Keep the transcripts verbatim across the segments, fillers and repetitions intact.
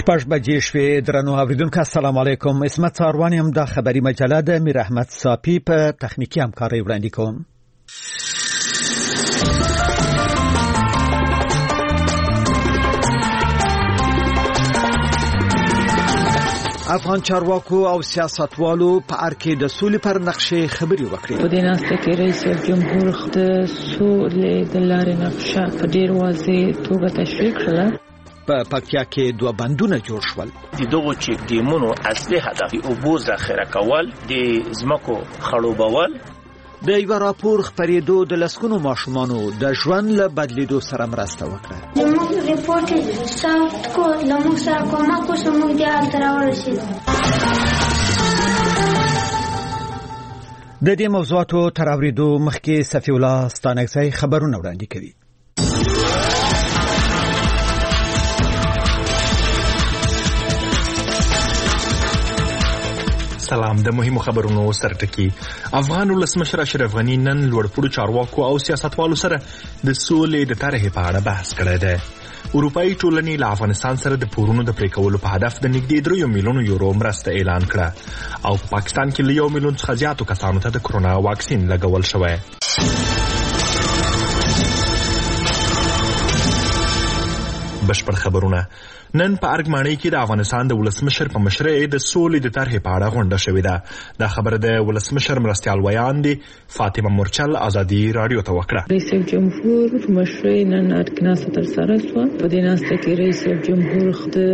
شپږ بجې شوې. درنو اوریدونکو السلام علیکم. اسمت ساروان یم. د خبري مجله د میر احمد صافی په تخنیکی همکاري وړاندې کوم. افغان چارواکو او سیاستوالو په اړه کې د سولې پر نقشې خبري وکړې. په دې ناسته کې رئیس جمهور د سولې د لارې نقشه په ډیر واضح توګه تشریح کړه. په پکتیا کې دوه بندونه جوړ شول. د دغو چیک ډیمونو اصلي هدف د اوبو ذخیره کول، د ځمکو خړوبول. د یو راپور خپرېدو د لسګونو ماشومانو د ژوند له بدلیدو سره مرسته وکړه. زموږ ریپورټ سافت کو لمو سره کومک وشو، موږ د هلته راورسېدو. د دې موضوعاتو تر اورېدو مخکې صفي الله ستانکزی خبرونه وړاندې کوي. سلام. د مهمو خبرونو سرټکی. افغان ولسمشر اشرف غنی نن لوړپوړو چارواکو او سیاستوالو سره د سولې د طرحې په اړه بحث کړی دی. اروپایي ټولنې له افغانستان سره د پورونو د پرې کولو په هدف د نږدې درېیو میلیونو یورو مرسته اعلان کړه او په پاکستان کې له یو میلیون څخه زیاتو کسانو ته د کرونا واکسین لګول شوی. بشپړ خبرونه. نن په ارګمانۍ کې د افغانستان د ولسمشر په مشرۍ د سولې د طرحې په اړه غونډه شوې ده. دا خبره د ولسمشر مرستیال ویان دي فاطمه مورچل ازادي رادیو ته وکړه. رئیس جمهور په مشرۍ نن ارګناسه تر سره شو. په دې ناسته کې رئیس جمهور د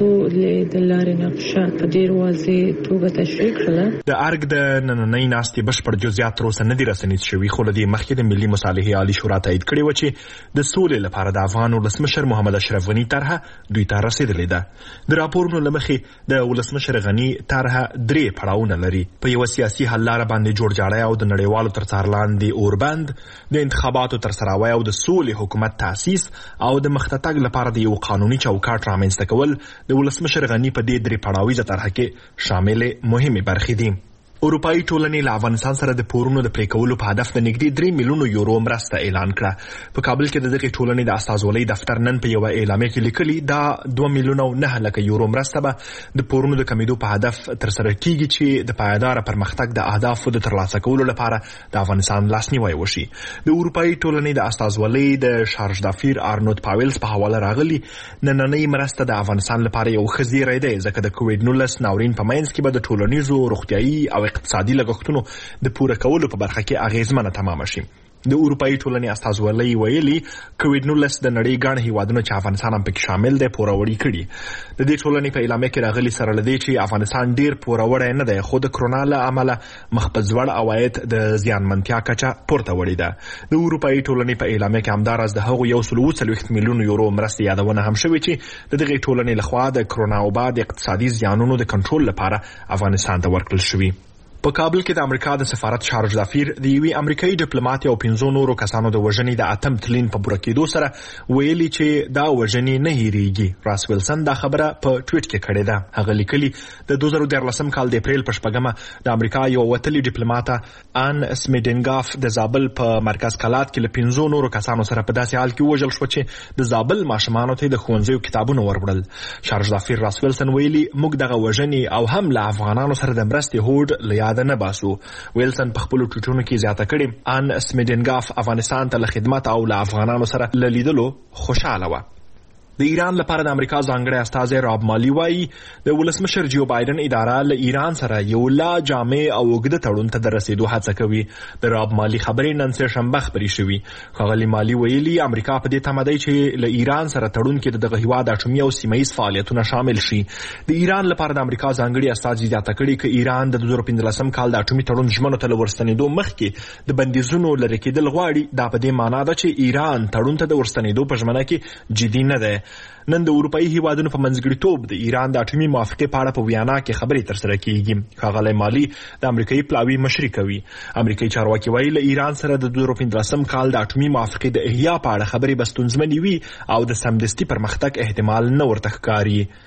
سولې د لارې نقشه په ډیر واضح توګه تشریح کړه. د ارګ د نننۍ ناستې بشپړ جزئیات تر اوسه نه دي رسنید شوي، خو له دې مخکې د ملي مصالحې عالي شورا تایید کړې وه چې د سولې لپاره د افغان ولسمشر محمد اشرف غني طرحه دوی ته رسیدلې ده. د راپورونو له مخې د ولسمشر غني طرحه درې پړاوونه لري. په یوه سیاسي حل لاره باندې جوړجاړی او د نړیوالو تر څار لاندې اوربند، د انتخاباتو ترسروی او د سولې حکومت تاسیس او د مخته تګ لپاره د یو قانوني چوکاټ رامنځته کول د ولسمشر غني په دې درې پړاویزه طرحه کې شاملې مهمې برخې دي. اروپایي ټولنې له افغانستان سره د پورونو د پرې کولو په هدف د نږدې درې میلیونو یورو مرسته اعلان کړه. په کابل کې د دغې ټولنې د استازولۍ دفتر نن په یوه اعلامیه کې لیکلي دا دوه میلیونه او نهه لکه یورو مرسته به د پورونو د کمیدو په هدف ترسره کیږي چې د پایداره پرمختګ د اهدافو د ترلاسه کولو لپاره د افغانستان لاسنیوی وشي. د اروپایي ټولنې د استازولۍ د شارژ دافیر آرنولد پاویلز په حواله راغلي نننۍ مرسته د افغانستان لپاره یو ښه زیری دی، ځکه د کوویډ نولس ناورین په منځ کې به د ټولنیزو، روغتیایي او اقتصادي لګښتونو د پوره کولو په برخه کې اغیزمنه تمامه شي. د اروپایي ټولنې استازولۍ ویلي کوویډ نولس د نړۍ ګڼ هیوادونه چې افغانستان هم پکې شامل دی پوروړي کړي. د دې ټولنې په اعلامیه کې راغلي سره له دې چې افغانستان ډیر پوروړی نه دی، خو د کرونا له امله مخ په ځوړ عواید د زیانمنتیا کچه پورته وړې ده. د اروپایي ټولنې په اعلامیه کې همداراز د هغو یو سل اووه څلوېښت میلیونو یورو مرستې یادونه هم شوې چې د دغې ټولنې لخوا د کرونا وبا د اقتصادي زیانونو د کنټرول لپاره افغانستان ته ورکړل شوي. په کابل کې د امریکا د سفارت شارژ دافیر د یوې امریکایي ډیپلوماټ او پنځو نورو کسانو د وژنې د اتم تلین په پوره کېدو سره ویلي چې دا وژنې نه هیریږي. راس ویلسن دا خبره په ټویټ کې کړې ده. هغه لیکلي د دوه زره دیارلسم کال د اپریل په شپږمه د امریکا یو وتلي ډیپلوماټه ان سمیډنګاف د زابل په مرکز کلات کې له پنځو نورو کسانو سره په داسې حال کې وژل شو چې د زابل ماشومانو ته د ښوونځیو کتابونه ورکړل. شارژ دافیر راس ویلسن ویلي موږ دغه وژنې او هم له افغانانو سره د مرستې هوډ له یاده نه باسو. ویلسن په خپلو ټویټونو کې زیاته کړې ان سمیډنګاف افغانستان ته له خدمت او له افغانانو سره له لیدلو خوشاله وه. د ایران لپاره د امریکا ځانګړی استازی راب مالي وایي د ولسمشر جو بایدن اداره له ایران سره یو لا جامع او اوږده تړون ته د رسېدو هڅه کوي. د راب مالي خبرې نن سه شنبه خپرې شوي. ښاغلي مالي ویلي امریکا په دې تمه دی چې له ایران سره تړون کې د دغه هیواد اټومي او سیمه ییز فعالیتونه شامل شي. د ایران لپاره د امریکا ځانګړي استازي زیاته کړي چې ایران د دوه زره پنځلسم کال د اټومي تړون ژمنو ته له ورستنېدو مخکې د بندیزونو لرې کېدل غواړي. دا په دې معنا ده چې ایران تړون ته د ورستنېدو په ژمنه کې جدي نه دی. نن د اروپایي هیوادونو په منځګړیتوب د ایران د اټومي موافقې په اړه په ویانا کې خبرې ترسره کیږي. ښاغلی مالي د امریکایي پلاوي مشري کوي. امریکایي چارواکي وایي له ایران سره د دوه زره پنځلسم کال د اټومي موافقې د احیا په اړه خبرې به ستونزمنې وي او د سمدستي پرمختګ احتمال نه ورته ښکاري.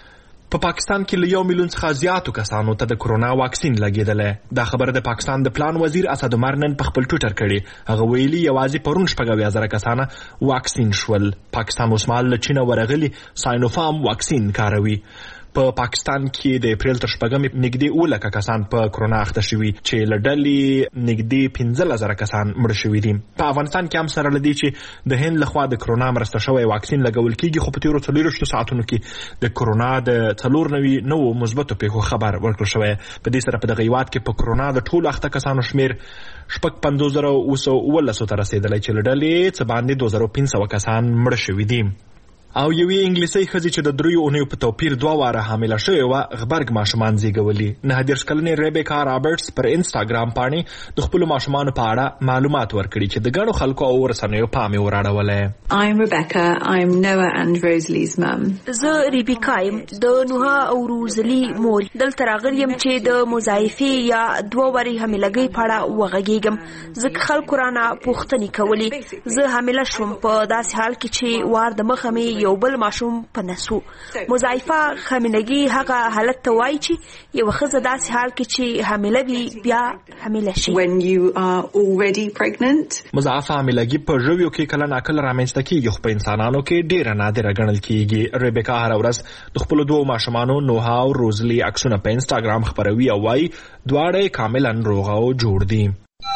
په پا پاکستان کې له یو میلیون څخه زیاتو کسانو ته د کرونا واکسین لګېدلی. دا خبره د پاکستان د پلان وزیر اسد عمر نن په خپل ټویټر کړی. هغه ویلي یوازې پرون شپږ اویا زره کسانه واکسین شول. پاکستان اوس مهال له چینه ورغلي ساینوفارم واکسین کاروي. په پاکستان کې د اپریل تر شپږمې نږدې اووه لکه کسان په کرونا اخته شوي چې له ډلې نږدې پنځلس زره کسان مړه شوي دي. په افغانستان کې هم سره له دې چې د هند لخوا د کرونا مرسته شوی واکسین لګول کېږي، خو په تېرو څلوېښتو ساعتونو کې د کرونا د څلور نوي نوو مثبتو پیښو خبر ورکړل شوی. په دې سره په دغه هېواد کې په کرونا د ټولو اخته کسانو شمېر شپږ پنځوس زره اوه سوه اوولسو ته رسېدلی چې له ډلې څه باندې دوه زره پنځه سوه کسان مړه شوي دي. او یوې انګلیسۍ ښځې چې د دریو اونیو په توپیر دوه واره حامله شوې وه غبرګ ماشومان زیږولي. نهه دېرش کلنې ریبیکا رابرټس پر انسټاګرام پاڼې د خپلو ماشومانو په اړه معلومات ورکړي چې د ګڼو خلکو او رسنیو پام یې وراړولی. I'm Rebecca. I'm Noah and Rosalie's mum. زه ریبیکا یم، د نوها او روزلی مور. دلته راغلی یم چې د مضاعفې یا دوه وارې حاملګۍ په اړه وغږېږم، ځکه خلکو رانه پوښتنې کولې. زه حامله شوم په داسې حال کې چې وار د مخه مې یو بل ماشوم په نسو. مضاعفه حاملګي هغه حالت ته وایي چې یو ښځه داسې حال کې چې حامله وي بیا حامله شي. When you are already pregnant. مضاعفه حاملګي په ژویو کې کله ناکله رامنځته کېږي، خو په انسانانو کې ډېره نادره ګڼل کېږي. ریبیکا هره ورځ د خپلو دوو ماشومانو نوها او روزلی عکسونه په انسټاګرام خپروي او وایي دواړه یې کاملا روغ او جوړ دي.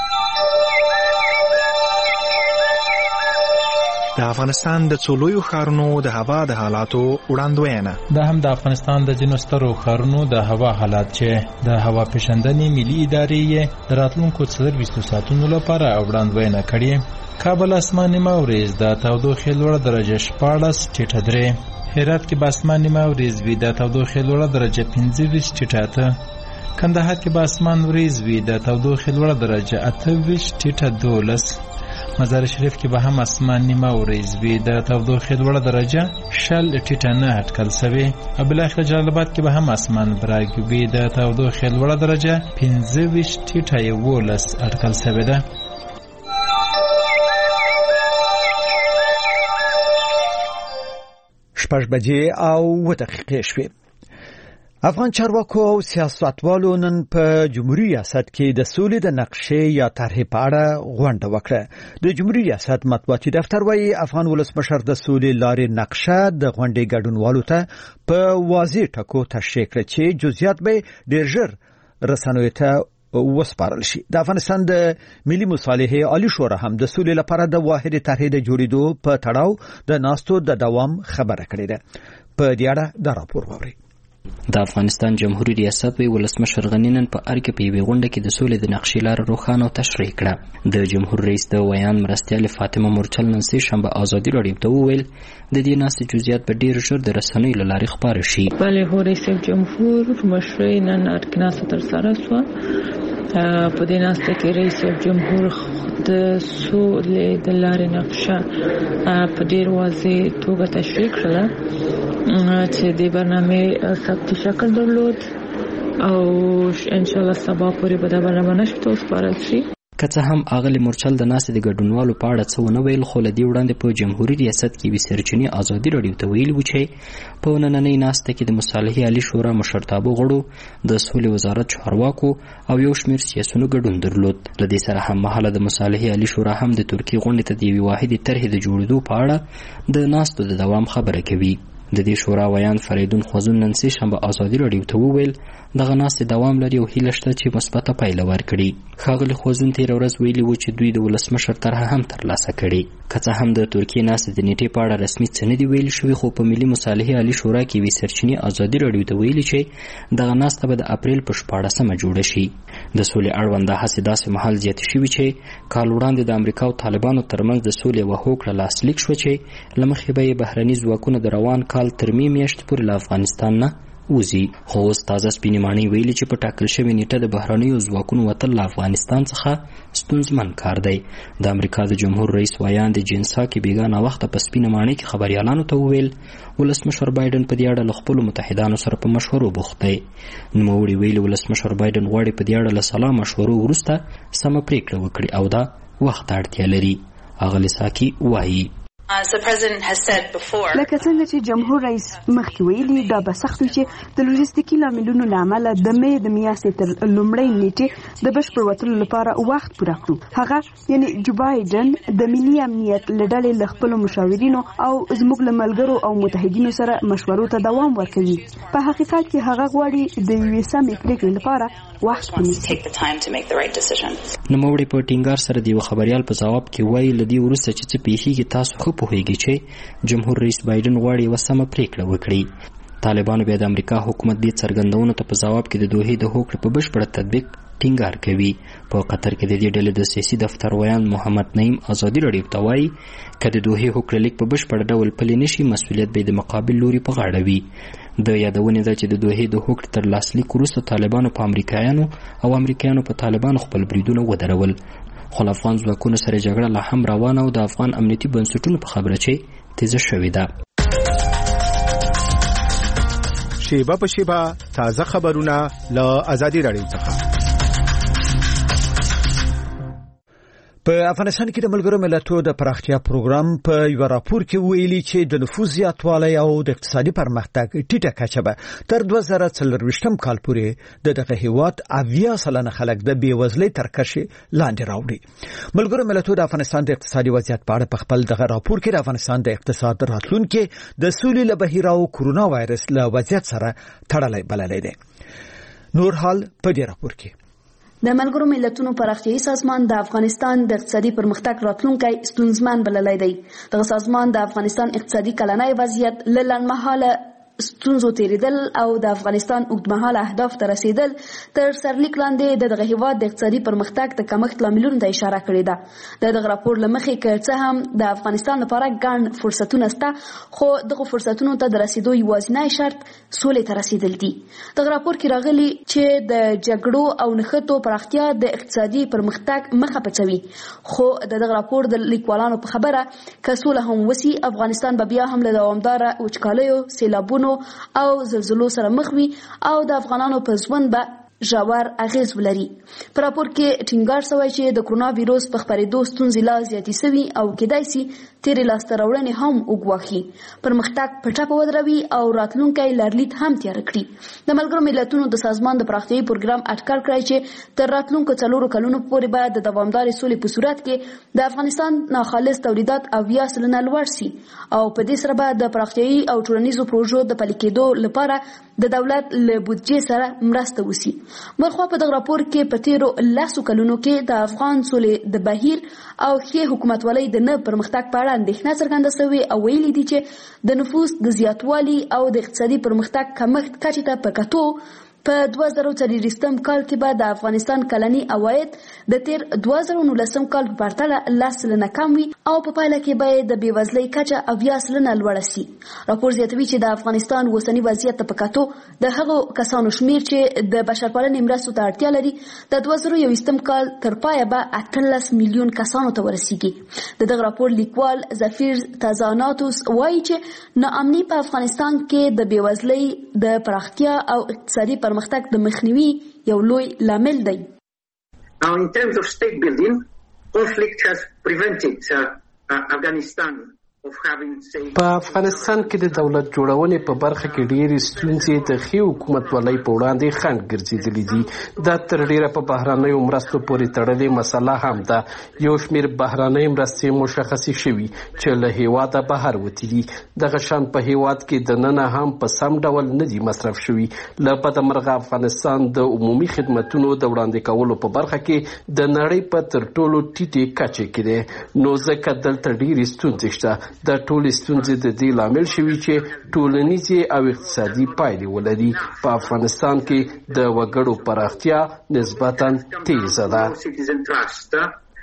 د افغانستان د څو لویو ښارونو د هوا د حالاتو وړاندوینه. دا هم د افغانستان د ځینو سترو ښارونو د هوا حالات چې د هوا پیژندنې ملي ادارې یې د راتلونکو څلورویشتو ساعتونو لپاره وړاندوینه کړې. کابل اسمان نیمه ورځ د تودوخې لوړه درجه شپاړس ټیټه درې، هرات کې به اسمان نیمه ورځ وي د تودوخې لوړه درجه پنځه ویشت ټیټه اته، کندهار کې به اسمان ورځ وي د تودوخې لوړه درجه اته ویشت ټیټه دولس، مزار شریف کې به هم اسمان نیمه ورځ وي د تودوخې لوړه درجه شل ټیټه نه اټکل شوې. او بالاخره جلال آباد کې به هم اسمان براګ وي د تودوخې لوړه درجه پنځه ویشت ټیټه یولس اټکل شوې ده. شپږ بجې او اووه دقیقې شوې. افغان چارواکو او سیاستوالو نن په جمهوریت ریاست کې د سولې د نقشې یا طرحې په اړه غونډه وکړه. د جمهوریت ریاست مطبوعاتي دفتر وايي افغان ولسمشر د سولې لارې نقشه د غونډې ګډونوالو ته په واضح ټکو تشریح کړه چې جزئیات به ډېر ژر رسنیو ته وسپارل شي. د افغانستان د ملي مصالحې عالی شورا هم د سولې لپاره د واحد طرحې د جوړېدو په تړاو د ناستو د دوام خبره کړې ده. په دې اړه دا راپور واورئ. د افغانستان جمهوریت ریاست وی ولسمشر غنی نن په ارګ په یوې غونډه کې د سولې د نقشې لار روښانه او تشریح کړه. د جمهور رئیس د ویان مرستیال فاطمه مرچل نن سه شنبه ازادي راډیو ته وویل د دې ناستې جزئیات به ډیر ژر د رسنیو له لارې خپاره شي. بله هو رئیس جمهور مشورې نن ارکناسه تر سره شو. په دې ناسته کې رئیس جمهور د سولې د لارې نقشه په ډیر واضح توګه تشریح کړه چې د برنامه ثبتی شکل درلود او ان شاء الله سبا پورې به دا برنامه نشته وسپارل شي. که څه هم اغلی مرچل د ناستې د ګډونوالو په اړه څه ونه ویل، خو له دې وړاندې په جمهوریت ریاست کې وي سرچینې ازادي راډیو ته ویلي وو چې په نننۍ ناسته کې د مصالحې عالی شورا مشرتابه غړو، د سولې وزارت چارواکو او یو شمېر سیاسونو ګډون درلود. له دې سره هم مهاله د مصالحې عالی شورا هم د ترکیې غونډې ته د یوې واحدې طرحې د جوړېدو په اړه د ناستو د دوام خبره کوي. د دې شورا ویان فریدون خوازون نن سه شنبه ازادي راډیو ته وویل دغه ناستې دوام لري او هیله شته چې مثبته پایله ورکړي. ښاغلي خوازون تېره ورځ ویلي وو چې دوی د ولسمشر طرحه هم ترلاسه کړې. که څه هم د ترکیې ناستې د نیټې په اړه رسمي څه نه دي ویل شوي، خو په ملي مصالحې عالی شورا کې وي سرچینې ازادي راډیو ته ویلي چې دغه ناسته به د اپریل په شپاړسمه جوړه شي. د سولې اړوند دا هڅې داسې مهال زیاتې شوي چې کال وړاندې د امریکا او طالبانو ترمنځ د سولې یوه هوکړه لاسلیک شوه چې له مخې به یې بهرني ځواکونه د روان کال تر مې میاشتې پورې له افغانستان نه وزي. خو اوس تازه سپینې ماڼۍ ویلي چې په ټاکل شوې نیټه د بهرنیو ځواکونو وتل له افغانستان څخه ستونزمن کار دی. د امریکا د جمهور رئیس ویان د جنسا کې بیګا ناوخته په سپینه ماڼۍ کې خبریالانو ته وویل ولسمشر بایدن په دې اړه له خپلو متحدانو سره په مشورو بوخت دی. نوموړي ویلي ولسمشر بایدن غواړي په دې اړه له سلا مشورو وروسته سمه پریکړه وکړي او دا وخت اړتیا لري. اغلی ساکي وایي لکه څنګه چې جمهور رئیس مخکې ویلي دا به سخت وي چې د لوژستیکي لاملونو له امله د مې د میاشتې تر لومړۍ نیټې د بشپړ وتلو لپاره وخت پوره کړو. هغه یعنی جو بایدن د ملي امنیت له ډلې له خپلو مشاورینو او زموږ له ملګرو او متحدینو سره مشورو ته دوام ورکوي. په حقیقت کې هغه غواړي د یوې سمې پرېکړې لپاره وخت ونیسي. نوموړي په ټینګار سره د یو خبريال په ځواب کې وایي له دې وروسته چې څه پیښیږي تاسو خو پوهیږئ چې جمهور رئیس بایدن غواړي یوه سمه پریکړه وکړي. طالبانو بیا د امریکا حکومت دې څرګندونو ته په ځواب کې د دوحې د هوکړې په بشپړ تطبیق ټینګار کوي. په قطر کې د دې ډلې د سیاسي دفتر ویان محمد نعیم ازادي راډیو ته وایي که د دوحې هوکړه لیک په بشپړ ډول پلی نشي مسؤلیت به د مقابل لوري په غاړه وي. د یادونې ده چې د دوحې د هوکړې تر لاسلیک وروسته طالبانو په امریکایانو او امریکایانو په طالبانو خپل بریدونه ودرول. خو له افغان ځواکونو سره جګړه لا هم روانه او د افغان امنیتي بنسټونو په خبره چې تیزه شوې ده. شیبه په شیبه تازه خبرونه له ازادي راډیو څخه. په افغانستان کې د ملګرو ملتونو د پراختیا پروګرام په یو راپور کې ویلي چې د نفوس زیاتوالی او د اقتصادي پرمختګ ټیټه کچه به تر دوه زره څلرویشتم کال پورې د دغه هیواد اویا سلنه خلک د بیوزلۍ تر کرښې لاندې راوړي. ملګرو ملتونو د افغانستان د اقتصادي وضعیت په اړه په خپل دغه راپور کې د افغانستان د اقتصاد راتلونکي د سولې له بهیر او کورونا وایرس له وضعیت سره تړلی بللی دی. نور حال په دې راپور کې د ملګرو ملتونو پراختیایي سازمان د افغانستان د اقتصادي پرمختګ راتلونکی ستونزمن بللی دی. دغه سازمان د افغانستان اقتصادي کلنی وضعیت له لنډمهاله ستونزو تیریدل او د افغانستان اوږدمهاله اهداف ته رسیدل تر سرلیک لاندې د دغه هیواد د اقتصادي پرمختګ د کمښت لاملونو ته اشاره کړې ده. د دغه راپور له مخې که څه هم د افغانستان لپاره ګڼ فرصتونه شته خو دغه فرصتونو ته د رسیدو یوازینی شرط سولې ته رسیدل دي. دغه راپور کې راغلي چې د جګړو او نښتو پراختیا د اقتصادي پرمختګ مخه پڅوي. خو د دغه راپور د لیکوالانو په خبره که سوله هم وسی افغانستان به بیا هم له دوامداره وچکالیو سیلابونو او زلزلو سره مخ وي او د افغانانو په ژوند به ژور اغیز ولري. په راپور کې ټینګار شوی چې د کرونا ویروس په خپرېدو ستونزې لا زیاتې سوي او کېدای شي تیرې لاسته راوړنې هم وګواښي، پرمختګ په ټپه ودروي او راتلونکی لرلید هم تیاره کړي. د ملګرو ملتونو د سازمان د پراختیایي پروګرام اټکل کړی چې تر راتلونکو څلورو کلونو پورې به د دوامدارې سولې په صورت کې د افغانستان ناخالص تولیدات اویا سلنه لوړ شي او په دې سره به د پراختیایي او ټولنیزو پروژو د پلي کېدو لپاره د دولت له بودجې سره مرسته وشي. بلخوا په دغه راپور کې په تیرو لسو کلونو کې د افغان سولې د بهیر او ښې حکومتولۍ د نه پرمختګ په اړه اندېښنه څرګنده شوې او ویلي دي چې د نفوس د زیاتوالي او د اقتصادي پرمختګ کمښت کچې ته په کتو په دوه زره څلوېښتم کال کې به د افغانستان کلني عواید د تیر دوه زره نولسم کال په پرتله لس سلنه کم وي او په پایله کې به د بېوزلۍ کچه اویا سلنه لوړه شي. راپور زیاتوي چې د افغانستان اوسني وضعیت ته په کتو د هغو کسانو شمیر چې د بشرپالنې مرستو ته اړتیا لري د دوه زره یوویشتم کال تر پایه به اتلس میلیون کسانو ته ورسیږي. د دغه راپور لیکوال زفیر تازاناتوس وایي چې ناامني په افغانستان کې د بېوزلۍ د پراختیا او اقتصادي پرمختګ د مخنیوي یو لوی لامل دی. Now, in terms of state building, conflict has prevented uh, uh, Afghanistan په افغانستان کې د دولت جوړونې په برخه کې ډېرې ستونزې د ښې حکومتولۍ په وړاندې خنډ ګرځېدلې دي. دا تر ډېره په بهرنیو مرستو پورې تړلې مسله هم ده. یو شمېر بهرنۍ مرستې مشخصې شوي چې له هېواده بهر وتې دي. دغه شان په هېواد کې دننه هم په سم ډول نه دي مصرف شوي. له بده مرغه افغانستان د عمومي خدمتونو د وړاندې کولو په برخه کې د نړۍ په تر ټولو ټیټې کچې کې دی. نو ځکه دلته ډېرې ستونزې شته. د ټولې ستونزې د دې لامل شوي چې ټولنیزې او اقتصادي پایلې ولري. په افغانستان کې د وګړو پراختیا نسبتاً تیزه ده.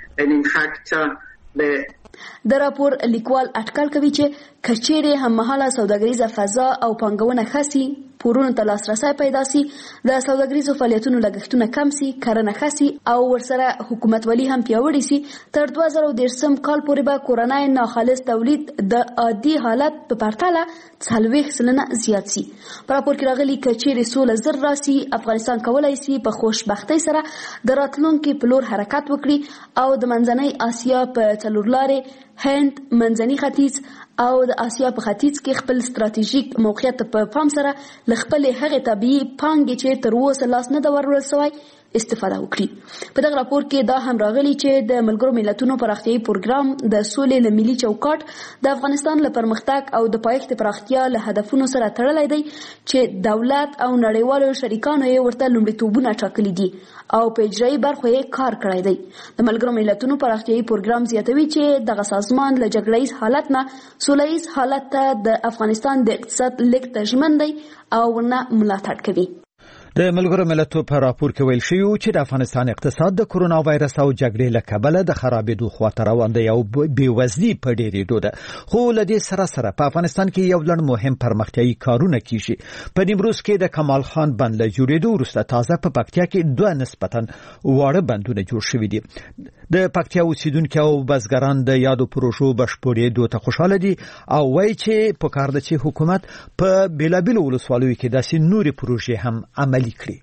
د راپور لیکوال اټکل کوي چې کچېرې هممهاله سوداګریزه فضا او پانګونه ښه سي، پورونو ته لاسرسی پیدا سي، د سوداګریزو فعالیتونو لګښتونه کم سي، کرنه ښه سي او ورسره حکومتولي هم پیاوړې سي، تر دوه زره دېرشم کال پورې به کورنی ناخالص تولید د عادي حالت په پرتله څلوېښت سلنه زیات سي. په راپور کې راغلي کچېرې سوله زر راسي، افغانستان کولی سي په خوشبختۍ سره د راتلونکي په لور حرکت وکړي او د منځنۍ اسیا په څلورلارې هند، منځني ختیځ او د آسیا په ختیځ کې خپل ستراتیژیک موقعیت په پام سره ل خپل هغه طبيعي پانګې چې تر اوسه لاس نه دا ورول شوی استفاده وکړي. په دغه راپور کې دا هم راغلي چې د ملګرو ملتونو پراختیايي پروګرام د سولې له ملي چوکاټ د افغانستان له پرمختګ او د پایښت پراختیا له هدفونو سره تړلی دی چې دولت او نړیوالو شریکانو یې ورته لومړیتوبونه ټاکلي دي او په اجرایي برخو یې کار کړی دی. د ملګرو ملتونو پراختیايي پروګرام زیاتوي چې دغه سازمان له جګړه ییز حالت نه سوله ییز حالت ته د افغانستان د اقتصاد لیک ته ژمن دی او ورنه ملاتړ کوي. د ملګرو ملتونو په راپور کې ویل شوی چې د افغانستان اقتصاد د کرونا وایرس او جګړې له کبله د خرابېدو خواته روان دی او بېوزلي په ډېرېدو ده. خو له دې سره سره په افغانستان کې یو لړ مهم پرمختیايي کارونه کیږي. په نیمروز کې د کمال خان بند له جوړېدو وروسته تازه په پکتیا کې دوه نسبتاً واړه بندونه جوړ شوي دي. د پکتیا اوسیدونکي او بزګران د یادو پروژو بشپړېدو ته خوشاله دي او وایي چې پکار ده چې حکومت په بېلابېلو ولسوالیو کې داسې نورې پروژې هم عملي کړي.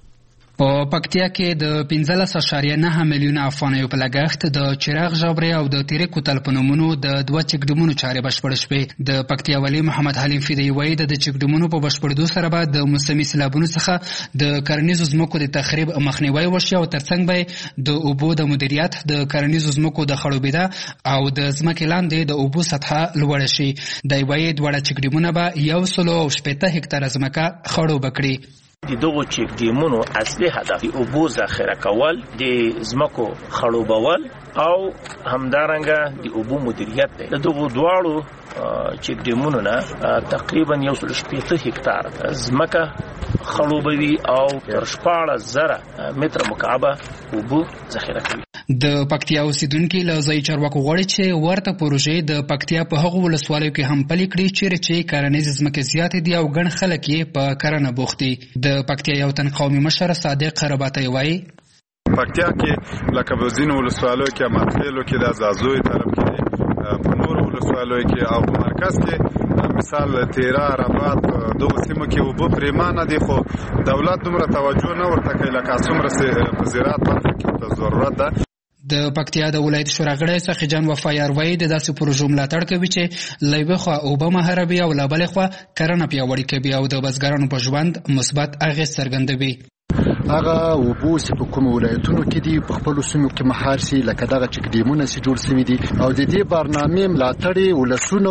په پکتیا کې د پنځلس اعشاریه نه میلیونه افغانیو په لګښت د چراغ ژبرې او د تیرې کوتل په نومونو د دوه چکډمونو چارې بشپړې شوې. د پکتیا والي محمد حلیم فدایي وایي د چکډمونو په بشپړېدو سره به د موسمي سیلابونو څخه د کرنیزو ځمکو د تخریب مخنیوی وشي او ترڅنګ به د اوبو د مدیریت، د کرنیزو ځمکو د خړوبېدا او د ځمکې لاندې د اوبو سطحه لوړه شي. دی وایي دواړه چکډمونه به یو سلو او شپېته هکتاره ځمکه خړوبه کړي. د دغو چک ډیمونو اصلي هدف د اوبو ذخیره کول، د ځمکو خړوبول او همدارنګه د اوبو مدیریت دی. د دغو دواړو چک ډیمونو نه تقریبا یو سل شپېته هکتار ځمکه خړوبوي او تر شپاړس زره متره مکعبه اوبو ذخیره کوي. د پکتیا اوسیدونکي له ځایي چارواکو غواړي چې ورته پروژې د پکتیا په هغو ولسوالیو کې هم پلي کړي چیرې چې کرنیزې ځمکې زیاتې دي او ګڼ خلک یې په کرنه بوخت دي. د پکتیا یو تن قومي مشر صادق رباطی وایي پکتیا کې لکه په ځینو ولسوالیو کې ماتخیلو کې د زازوی طرف کې په نورو ولسوالیو کې او په مرکز کې مثال تیرا رباط دغه سیمو کې اوبه پریمانه دي خو دولت دومره توجه نه ورته کوي لکه څومره په زراعت برخه کې ضرورت ده. د پکتیا د ولایت شورا غړی څخه جان وفایار وایي د داسې پروژو ملاتړ کوي چې له یوې خوا اوبه مهاروي او له بلې خوا کرنه پیاوړې کوي او د بزګرانو په ژوند مثبت اغېز څرګندوي. هغه اوبو چې په کومو ولایتونو کې دي په خپلو سیمو کې مهار سي لکه دغه چک ډیمونه چې جوړ شوي دي او د دې برنامې ملاتړ ولسونو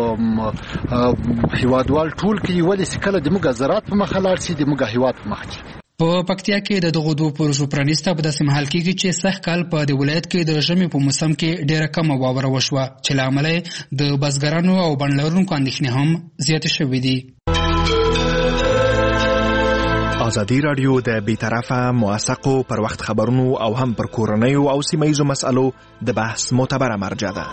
هیوادوال ټول کوي ولې چې کله د موږ زراعت په مخه لاړ شي د موږ هیواد په مخ کې. په پکتیا کې د دغو دوه پروژو پرانیسته په داسې محل کې چې سخت کال په د ولایت کې د ژمي په موسم کې ډیره کمه واوره وشوه چې له امله د بزګرانو او بڼ لرونکو اندېښنې هم زیاتې شوې دي. ازادي رادیو د بیطرفه موثقو پر وخت خبرونو او هم پر کورنیو او سیمه ییزو مسألو د بحث معتبره مرجع ده.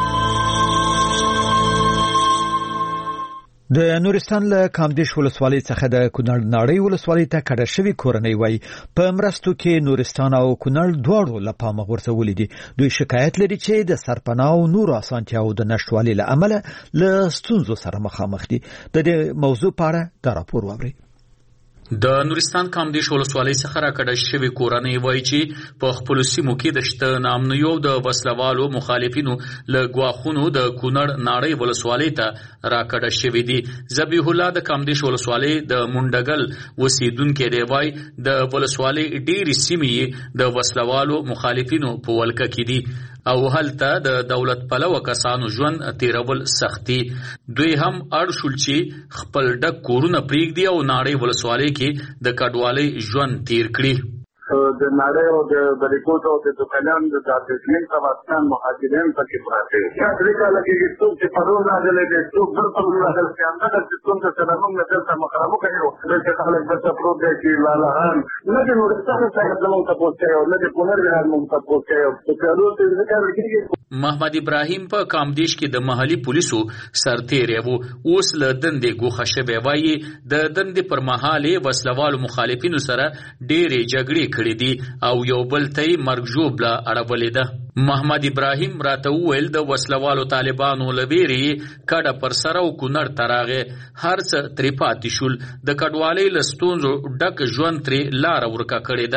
د نورستان له کامدیش ولسوالۍ څخه د کونړ ناړۍ ولسوالۍ ته کډه شوي کورنۍ وایي په مرستو کې نورستان او کونړ دواړو له پامه غورځولي دي. دوی شکایت لري چې د سرپناه او نورو اسانتیاو د نشتوالي له امله له ستونزو سره مخامخ دي. د دې موضوع په اړه دا راپور واورئ. د نورستان کامدیش ولسوالۍ څخه راکډه شوې کورنۍ وایي چې په خپلو سیمو کې د شته ناامنیو د وسلوالو مخالفینو له ګواښونو د کونړ ناړۍ ولسوالۍ ته راکډه شوي دي. ذبیح الله د کامدیش ولسوالۍ د منډګل اوسیدونکی دی وایي د ولسوالۍ ډېرې سیمې د وسلوالو مخالفینو په ولکه کې دي او هلته د دولت پلوه کسانو ژوند تیرول سختي. دوی هم اړ شول چې خپل ډک کورونه پرېږدي او ناړۍ ولسوالۍ کې د کډوالۍ ژوند تیر کړي. د ناړۍ او د بریکوټ او د دوکانیانو د دارالعلوم افغانستان مهاجرین پکې پراته دي. دا درې کاله کې څوک چې پرون راغلی دی څوک دلته راغلی دی همدغه سیستم ته سره موږ دلته مخامخ یو دلته خلک بس پروت دی چې لالاهان نه د نورستان څخه زموږ تاسو کوي او نه د کونړ ولایت موږ تاسو کوي په کارو ته ذکر کیږي. محمد ابراهیم په کامدیش کې د محلي پولیسو سرتیری وو. اوس له دندې ګوښه شوی وایي د دندې پر مهال وسلوالو مخالفینو سره ډېرې جګړې کړې دي او یو بل ته یې مرګ ژوبله اړولې ده. محمد ابراهیم راته وویل د وسلوالو طالبانو له ویرې کډه پر سر او کونړ ته راغی. هر څه ترې پاتې شول. د کډوالۍ له ستونزو ډک ژوند ترې لاره ورکه کړې ده.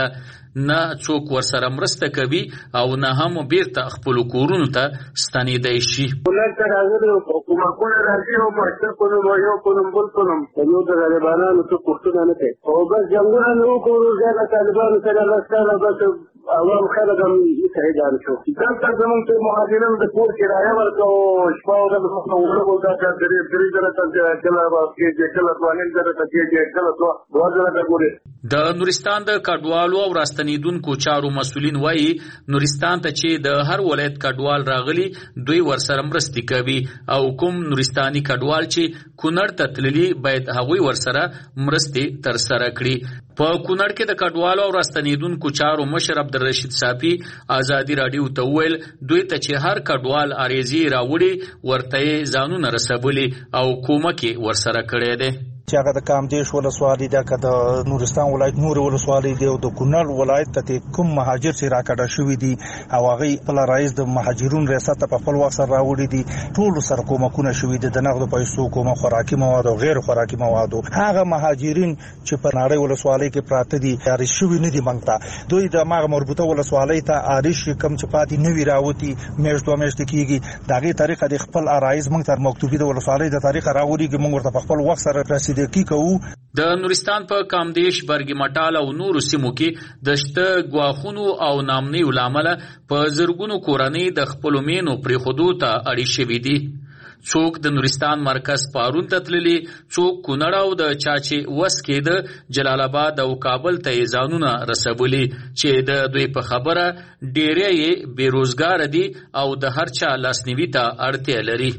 نه څوک ورسره مرسته کوي او نه هم بیرته خپل کورونو ته ستنېدای شي. ولکه راغلي حکومتونه راځي او مشر کوم یو کوم بل کوم نو د طالبانو څخه پوښتنه نه کوي او بس جنگونه نو کوو ځکه طالبانو سره لاسته بس عوام خلک هم شهیدان شو. دلته زموږ ته مهاجرین د کور کرایه ورکړو شپه او ورځ موږ ورغلو دا چې درې درې زره ته کله کې کله ځوانان زره ته کې کله دوه زره ته ګوري. د نورستان د کډوالو او راستنیدونکو چارو مسولین وایي نورستان ته چې د هر ولایت کډوال راغلي دوی ورسره مرستې کوي او کوم نورستاني کډوال چې کونړ ته تللي باید هغوی ورسره مرستې ترسره کړي. په کونړ کې د کډوالو او راستنیدونکو چارو مشر عبدالرشید صافي ازادي رادیو ته وویل دوی ته چې هر کډوال عریضې راوړي ورته ځانونه رسولي او کومک ورسره کړی دی. چې هغه د کامدیش ولسوالۍ ده که د نورستان ولایت نور ولسوالۍ دی او د کونړ ولایت ته کوم مهاجر چې راکډه شوي دي او هغوی خپل رئیس د مهاجرون ریاست ته په خپل وخت سره راوړي دي ټولو سره کومکونه شوي دي د نغدو پیسو کومه خوراکي مواد او غیر خوراکي موادو. هغه مهاجرین چې په نړۍ ولسوالۍ کې پراته دي عارض شوي نه دي موږ ته دوی د مغه مربوطه ولسوالۍ ته عارض کم چې پاتې نه وي راوتي میاشت دوه میاشتې کېږي د هغې طریقه د خپل عرایض موږ ته مکتوبي د ولسوالۍ د طریقه راوړي موږ ورته په خپل وخت سره رسیدګي کوو. د نورستان په کامدیش برګی مټال او نورو سیمو کې د شته ګواښونو او نامنیو له امله په زرګونو کورنۍ د خپلو مینو پرېښودو ته اړې شوي دي. څوک د نورستان مرکز پارون ته تللي څوک کونړ او د چا چې وس کېده جلال آباد او کابل ته یې ځانونه رسولي چې د دوی په خبره ډېری یې بېروزګاره دي او د هر چا لاسنیوي ته اړتیا لري.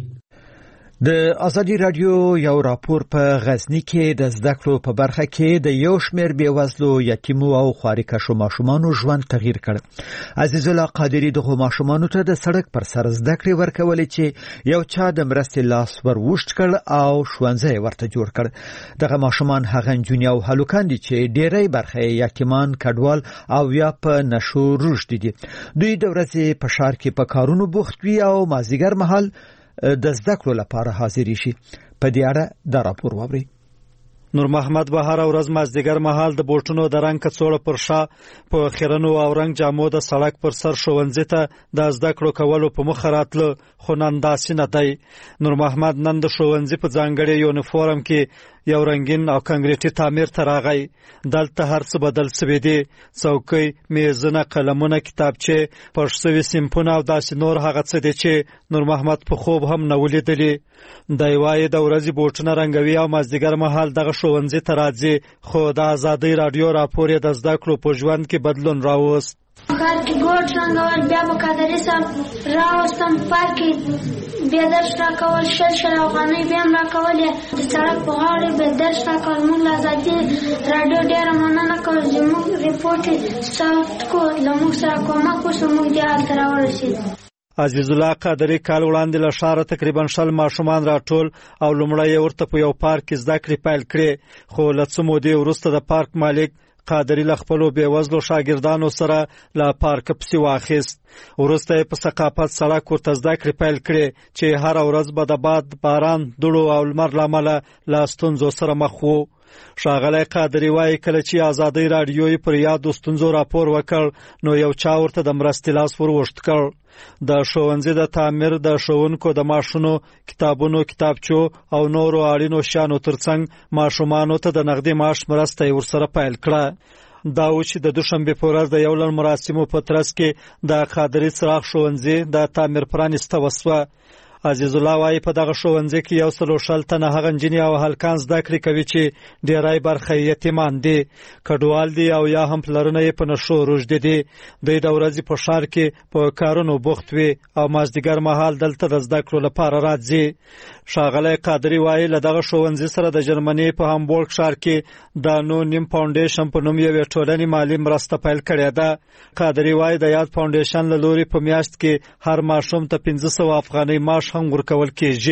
د ازادي رادیو یو راپور په غزنی کې د زده کړو په برخه کې د یو شمېر بېوزلو یتیمو او خوارکشو ماشومانو ژوند تغییر کړ. عزیز الله قادری دغه ماشومانو ته د سړک پر سر زده کړې ورکولې چې یو چا د مرستې لاس ور وشت کړ او ښوونځی ورته جوړ کړ. دغه ماشومان هغه نجونې او هلکان دي چې ډېری برخه یتیمان کډوال او یا په نشو روږدي دي. دوی د ورځې په ښار کې په کارونو بوخت وي او مازدیګر مهال د زده کړو لپاره حاضر شي. په دې اړه دا راپور واورئ. نور محمد به هر ورځ مازدیګر مهال د بوټونو د رنګ کڅوړه پر شا په خیرنو او رنګ جامو د سړک پر سر ښوونځي ته د زده کړو کولو په مخه راتله خو نن داسې نه دی. نور محمد نن د ښوونځي په ځانګړي یونیفورم کې یو رنګین او کنکریټي تعمیر ته راغی. دلته هر څه بدل سوي دي، څوکۍ، میزونه، قلمونه، کتابچې، پرش سوي سیمپونه او داسې نور هغه څه دي چې نور محمد په خوب هم نه ولیدلي. دی وایي د ورځې بوټونه رنګوي او مازدیګر مهال دغه ښوونځي ته راځي خو د ازادۍ راډیو راپور یې د زده کړو په ژوند کې بدلون راوست. کار کې ګوټ رنګول بیا به قادري صاحب راوستم پارکې بیا درس راکول شل شل افغانۍ بیا هم راکولې د سړک په غاړې به درس راکول. موږ له ازادي راډیو ډېره مننه کوو زموږ ریپورټ یې ثبت کړو له موږ سره کومک وشو موږ دې هلته راورسېدو. عزیز الله قادری کال وړاندې له ښاره تقریبا شل ماشومان راټول او لومړی یې ورته په یو پارک کې زده کړې پیل کړې خو له څه مودې وروسته د پارک مالک قادری له خپلو بېوزلو شاګردانو سره له پارکه پسې واخیست. وروسته یې په ثقافت سړک ورته زده کړې پیل کړې چې هره ورځ به د باد، باران، دوړو او لمر له امله له ستونزو سره مخ و. ښاغلی قادری وایي کله چې ازادۍ راډیو یې پر یادو ستونزو راپور وکړ نو یو چا ورته د مرستې لاس ور وشت کړ. د ښوونځي د تعمیر، د ښوونکو د ماشونو، کتابونو، کتابچو او نورو اړینو شیانو ترڅنګ ماشومانو ته د نغدي معاش مرسته یې ورسره پیل کړه. دا و چې د دوشنبې په ورځ د یو لړ مراسمو په ترڅ کې د قادري څراغ ښوونځي د تعمیر پرانیسته وسوه. عزیز الله وایي په دغه ښوونځي کې یو سلو شل تنه هغه نجونې او هلکان زده کړې کوي چې ډېری برخه یې یتیمان دي، کډوال دي او یا هم پلرونه یې په نشو روږدي دي. دوی د ورځې په ښار کې په کارونو بوخت وي او مازدیګر مهال دلته د زده کړو لپاره راځي. ښاغلی قادري وایي له دغه ښوونځي سره د جرمني په هامبورګ ښار کې د نو نیم فاونډیشن په نوم یوې ټولنې مالي مرسته پیل کړې ده. قادري وایي د یاد فاونډیشن له لوري په میاشت کې هر ماشوم ته پنځه سوه افغانۍ معاش هم ورکول کېږي.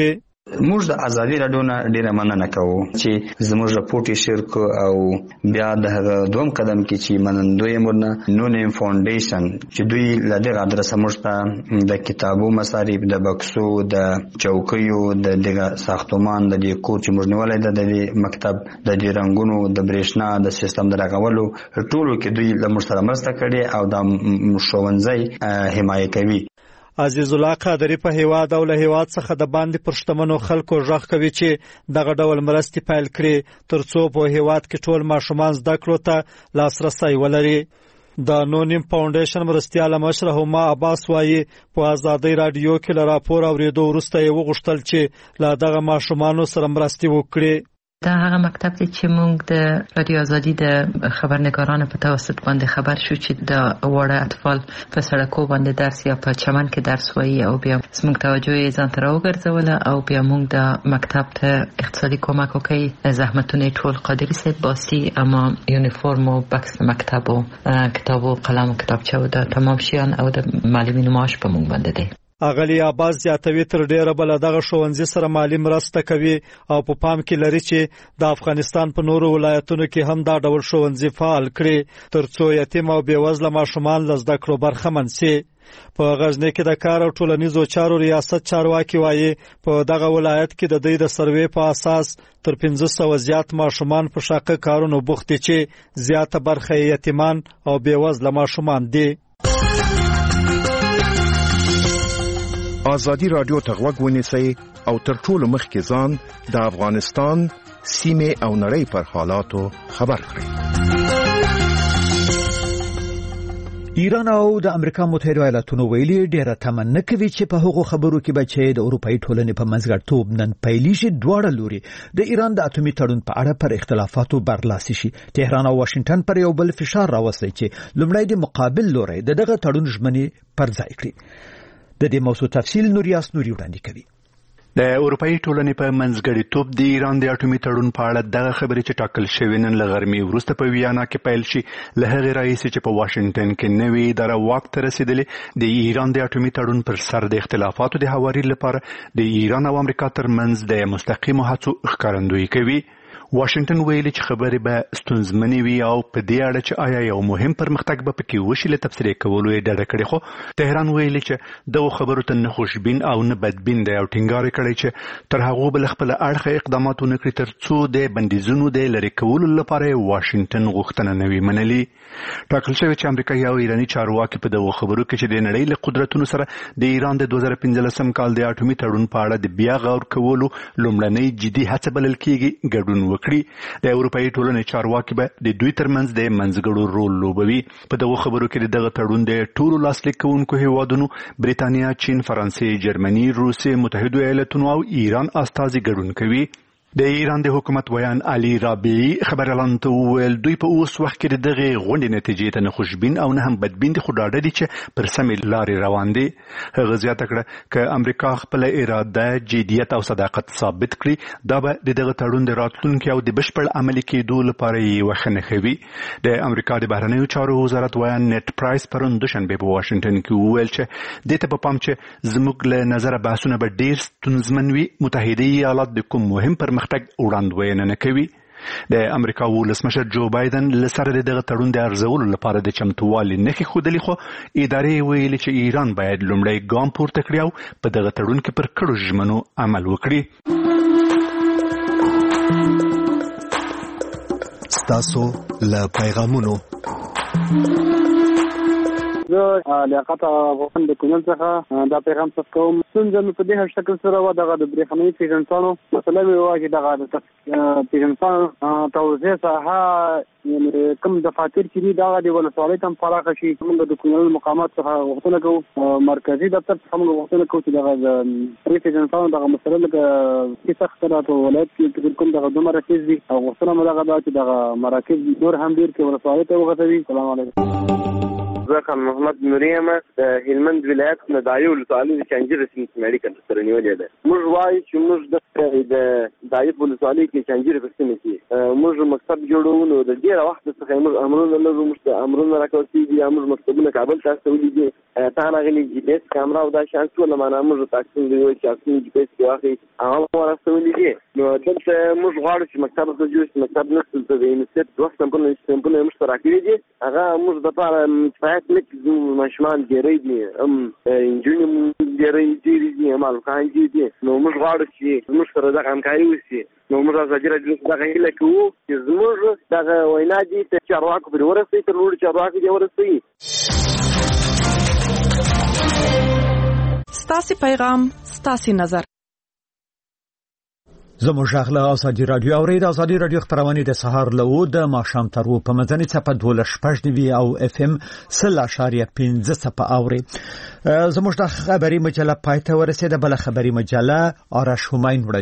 موږ د ازادي رادیو نه ډیره مننه کوو چې زموږ راپورټ شیر کو او بیا د دوم قدم کې چې منندوی مرنه نو نیم فاونډیشن چې دوی له دغه ادرسه موږ ته د کتابو مصارف د بکسو د چوکیو د دغه ساختمان د ډیکور چې موږ نیولای د مکتب د دې رنګونو د برېښنا د سیستم د راغولو ټولو کې دوی له موږ سره مرسته کړې او د ښوونځي حمایت کوي. عزیز الله قادری په هیواد او له هیواد څخه د باندې پر شتمنو خلکو ژغ کوي چې دغه ډول مرستې پیل کړي ترڅو په هیواد کې ټول ماشومان زده کړو ته لاسرسی ولري. د نونیم فاونډیشن مرستیال مشر هما عباس وایي په ازادي رادیو کې له راپور اوریدو وروسته یې وغوښتل چې له دغه ماشومانو سره مرستې وکړي. دا هغه مکتب دی چې موږ د رادیو ازادي د خبرنګارانو په توسط باندې خبر شو چې د وړه اطفال په سړکو باندې درس یا په چمن کې درس وایي او بیا موږ توجه یې ځان ته راوګرځوله او بیا موږ د مکتب ته اقتصادي کومک وکړي. زحمتونه ټول قادري صاحب باسي اما یونیفرم او بکس مکتب او کتاب او قلم او کتابچه او د تمام شیان او د معلمینو معاش په موږ باندې دی. اغلی عباس زیاتوي تر ډیره بل دغه ښوونځي سره مالی مرسته کوي او په پام کې لري چې د افغانستان په نورو ولایتونو کې هم دا ډول ښوونځي فعال کړي ترڅو یتیم او بیوزله ماشومان له زده کړو برخمن شي. په غزنی کې د کار او ټولنیزو چارو ریاست چارواکي وایي په دغه ولایت کې د دوی د سروې په اساس تر پنځه سوه زیات ماشومان په شاقه کارونو بوخت دي چې زیاته برخه یتیمان او بیوزله ماشومان دي. ازادي رادیو ته غوږ ونیسئ او تر ټولو مخکې ځان د افغانستان سیمې او نړۍ پر حالاتو خبر کړئ. ایران او د امریکا متحده ایالاتونو ویلي ډیره تمنا کوي چې په هغو خبرو کې به چې د اروپאי ټولنې په منځګړیتوب نن پیلي شي دواړه لوري د ایران د اتومي تړون په اړه پر اختلافاتو برلاسي شي. تهران او واشنگټن پر یو بل فشار راوستي چې لومړی د مقابل لوري دغه تړون ژمنې پر ځای کړي. د دې موضوع تفصیل نوریاس نوري وړاندې کوي. د اروپאי ټولنې په منځګړیتوب د ایران د اټومي تړون په اړه دغه خبرې چې ټاکل شوې نن له غرمې وروسته په ویانا کې پیل شي له هغې راهیسې چې په واشنګټن کې نوې اداره واک ته رسېدلې د ایران د اټومي تړون پر سر د اختلافاتو د هواري لپاره د ایران او امریکا ترمنځ د مستقیمو هڅو ښکارندویي کوي. واشنگټن ویلي چې خبرې به ستونزمنې وي او په دې اړه چې آیا یو مهم پرمختګ به پکې وشي له تبصرې کولو یې ډډه کړې. خو تهران ویلي چې دغو خبرو ته نه خوشبین او نه بدبین دی او ټینګار کړی چې تر هغو به له خپله اړخه اقدامات ونه کړي تر څو د بندیزونو د لرې کولو لپاره یې واشنګټن غوښتنه نه وي منلي. ټاکل شوی چې امریکایي او ایراني چارواکي په دغو خبرو کې چې د نړۍ له قدرتونو سره د ایران د دوه زره پنځلسم کال د اټومي تړون په اړه د بیا غور کولو لومړنۍ جدي هڅه بلل کېږي ګډون وکړي. د اروپאי ټولنې چارواکي به د دوی ترمنځ د منځګړو رول لوبوي. په دغه خبرو کې دغه تړون د ټولو لاسلیک کوونکو هیوادونو بریتانیا، چین، فرانسې، جرمني، روسیې، متحده ایالاتونو او ایران استازي ګډون کوي. د ایران د حکومت ویان علي رابعي خبرلاند ته وویل دوی په اوس وخت کې دغه غونډې نتیجې ته نه خوشبین او نه هم بدبین دي خو ډاډه دي چې پر سمې لارې روان دي. هغه زیاته کړه که امریکا خپله اراده، جدیت او صداقت ثابت کړي دا به د دغه تړون د راتلونکي او د بشپړ عملي کېدو لپاره یې وخت نه ښوي. د امریکا د بهرنیو چارو وزارت ویان نیټ پرایس پرون دوشنبه په واشنګټن کې وویل چې دې ته په پام چې زموږ له نظره بحثونه به ډېر ستونزمن وي متحده ایالات د کوم مهم پرمختګ وړاندوینه نه کوي. د امریکا ولسمشر جو بایدن له سره د دغه تړون د ارزولو لپاره د چمتووالي نښې ښودلې خو ادارې ویلي چې ایران باید لومړی ګام پورته کړي او په دغه تړون کې پر کړو ژمنو عمل وکړي. ستاسو له پیغامونو زه لیاقت افغان د کونړ څخه دا پیغام څه کوم. ستونزه مې په دې شکل سره وه دغه د برېښنایي پیژندپاڼو مسله مې وه چې دغه د پیژندپاڼو توزیع ساحه یعنې کوم دفاتر چې دي دغه د ولسوالۍ ته هم پراخه شي. موږ د کونړ مقامات څخه غوښتنه کوو، مرکزي دفتر څخه موږ غوښتنه کوو چې دغه د پیژندپاڼو دغه مسله لکه سخته ده په ولایت کې کوم دغه دوه مراکز دي او غوښتنه مو دغه ده چې دغه مراکز نور هم ډېر کې ولسوالۍ ته وغځوي. سلام علیکم. زه خان محمد نوري یم د هلمند ولایت نه دایو ولسوالۍ د چنجیر سیمې میډیکل سره نیولې ده. موږ وایو چې موږ د دایو ولسوالۍ کې چنجیر په سیمه کې موږ مکتب جوړو نو د ډیره وخت څخه موږ امرونه لرو موږ امرونه راکوي دي موږ مکتبونه کابل ته استولې دي تا نه غلي جی پی اس کیمرا او دا شان ټول معنا موږ تاکسین دی چې تاکسین جی پی اس کې واخی هغه ورستولې دي نو دلته موږ غواړو چې مکتب ته جوړ مکتب نسل ته د انسټ دوه سمپل سمپل مشترک دي هغه موږ د لپاره کفایت نک مشمان ګری دي ام انجینیر ګری دي عمل کان دي نو موږ غواړو چې موږ سره د همکاري وشي نو موږ راځي چې دا غیله کوو چې موږ دا وینا دي چې چارواکو پر ورسې تر نور چارواکو دی ورسې. ستاسي پیغام ستاسي نظر زموږ غږ له ازادي رادیو اورید ازادي رادیو خبرونه د سهار له د ماښام تر په مدني صفه دولس شپږ دی او اف ام صفر اشاریه پنځه صفه اوري. زموږ د خبري مجله پایته ورسېده بل خبري مجله آرش هماین